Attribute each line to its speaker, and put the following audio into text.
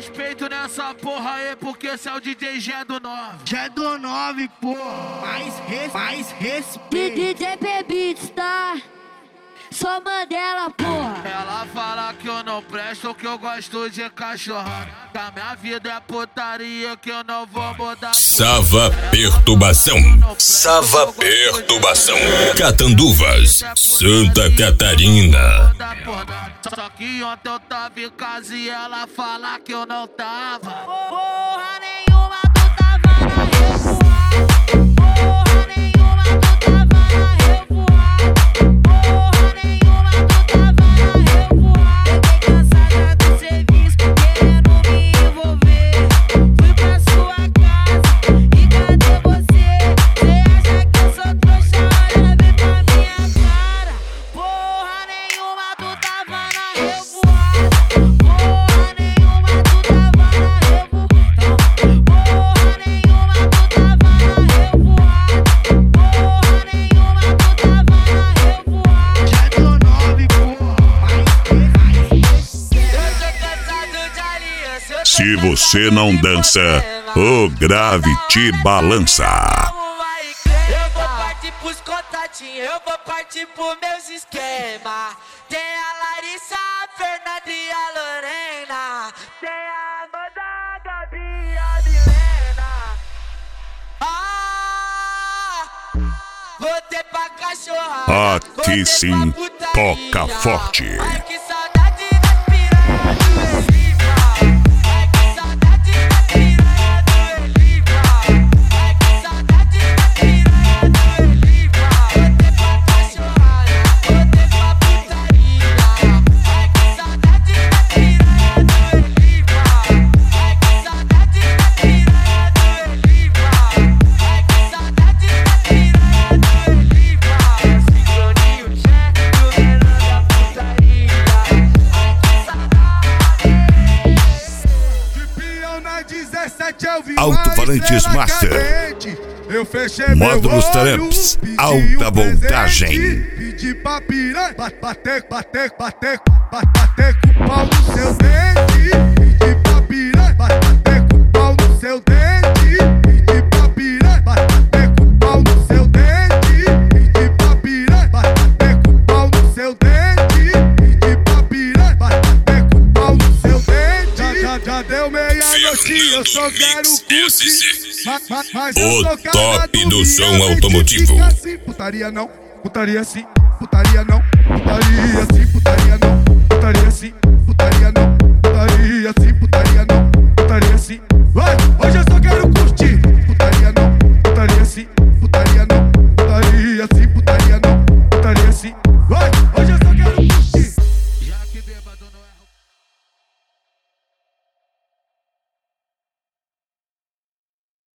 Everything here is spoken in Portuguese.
Speaker 1: respeito nessa porra aí, porque esse é o DJ Gé do 9.
Speaker 2: Gé do 9, porra. Mais respeito.
Speaker 3: DJ Beats, tá? Só Mandela, porra.
Speaker 1: Ela fala que eu não presto, que eu gosto de cachorrada. Que a minha vida é putaria, que eu não vou mudar.
Speaker 4: Sava Perturbação. Sava Perturbação. Catanduvas, Santa Catarina.
Speaker 1: Só que ontem eu tava em casa e ela fala que eu não tava. Porra nenhuma, tu tava na revoada. Porra nenhuma, tu tava na revoada. Porra nenhuma, tu tava na revoada. Fiquei cansada do serviço, querendo me envolver. Fui pra sua casa e cadê você? Cê acha que eu sou trouxa? Olha bem pra minha cara. Porra nenhuma, tu tava na revoada. Porra nenhuma, tu tava na revoada. Porra nenhuma, tu tava na revoada. Porra nenhuma, tu tava na revoada.
Speaker 2: Gé do 9, porra.
Speaker 1: Eu tô cansado de aliança.
Speaker 5: Se você não dança, o grave te balança.
Speaker 1: Eu vou partir pros contatinhos, eu vou partir pros meus esquemas. Tem a Larissa, a Fernanda e a Lorena. Tem a Amanda, a Gabi e a Milena. Voltei pra cachorrada.
Speaker 5: Aqui sim, toca forte.
Speaker 1: Ai, que saudade das piranha do Eliva. Ai, que saudade das piranha do Eliva. Ai, que saudade das piranha do Eliva. Voltei pra cachorrada, voltei pra putaria. Ai, que saudade das piranha do Eliva. Ai, que saudade das piranha do Eliva. Ai, que saudade das piranha do Eliva. Sincronia, o Gé e o Renan da putaria. Ai, que saudade.
Speaker 6: De peão na 17 eu vi
Speaker 5: Alto-falantes
Speaker 6: uma estrela
Speaker 5: Master.
Speaker 6: cadente. Eu fechei
Speaker 5: Módulos
Speaker 6: meu olho,
Speaker 5: Tramps,
Speaker 6: pedi
Speaker 5: alta voltagem.
Speaker 6: presente, pedi pra piranha bater com pau no seu dente. Pedi pra piranha bater com pau no seu dente. Pedi pra piranha bater com pau no seu dente. Pedi pra piranha bater com pau no seu dente. Pedi pra piranha bater com pau no seu dente. Já deu meia-noite, eu só quero curtir. Mas eu
Speaker 4: O
Speaker 6: sou cara
Speaker 4: top do som
Speaker 6: dia,
Speaker 4: automotivo.
Speaker 6: fica assim, putaria não, putaria sim, putaria não, putaria sim, putaria não, putaria sim, putaria não.